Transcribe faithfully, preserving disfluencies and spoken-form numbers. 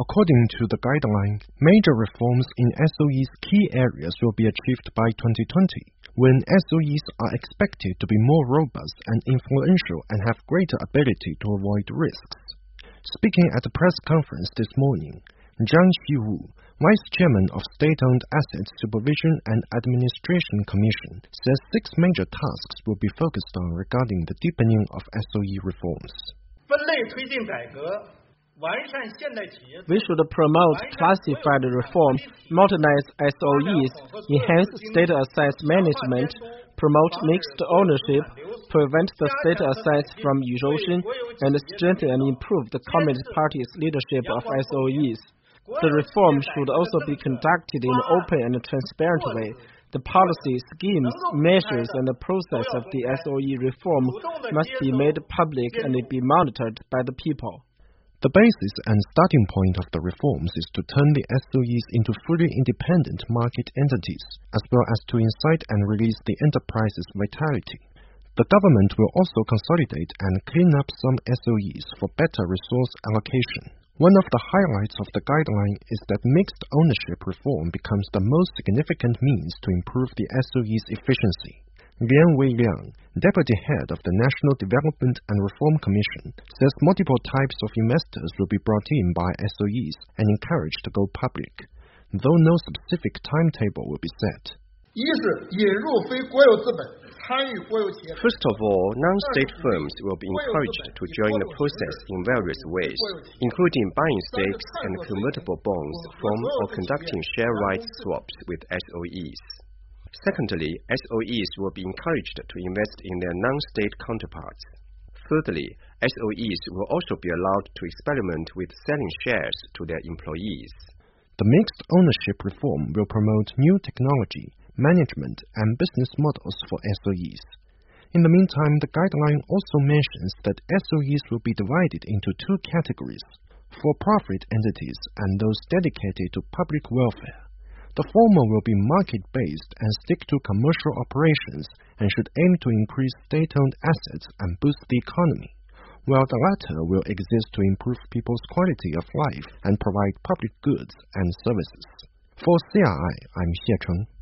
According to the guideline, major reforms in S O E's key areas will be achieved by twenty twenty, when S O Es are expected to be more robust and influential and have greater ability to avoid risks. Speaking at a press conference this morning, Zhang Xiwu, Vice Chairman of State-Owned Asset Supervision and Administration Commission, says six major tasks will be focused on regarding the deepening of S O E reforms. We should promote classified reform, modernize S O Es, enhance state assets management, promote mixed ownership, prevent the state assets from erosion, and strengthen and improve the Communist Party's leadership of S O Es. The reform should also be conducted in an open and transparent way. The policy, schemes, measures, and the process of the S O E reform must be made public and be monitored by the people. The basis and starting point of the reforms is to turn the S O Es into fully independent market entities, as well as to incite and release the enterprise's vitality. The government will also consolidate and clean up some S O Es for better resource allocation. One of the highlights of the guideline is that mixed ownership reform becomes the most significant means to improve the S O E's efficiency. Lian Weiliang, deputy head of the National Development and Reform Commission, says multiple types of investors will be brought in by S O Es and encouraged to go public, though no specific timetable will be set. First of all, non-state firms will be encouraged to join the process in various ways, including buying stakes and convertible bonds from or conducting share rights swaps with S O Es. Secondly, S O Es will be encouraged to invest in their non-state counterparts. Thirdly, S O Es will also be allowed to experiment with selling shares to their employees. The mixed ownership reform will promote new technology, management, and business models for S O Es. In the meantime, the guideline also mentions that S O Es will be divided into two categories: for-profit entities and those dedicated to public welfare. The former will be market-based and stick to commercial operations and should aim to increase state-owned assets and boost the economy, while the latter will exist to improve people's quality of life and provide public goods and services. For C R I, I'm Xie Cheng.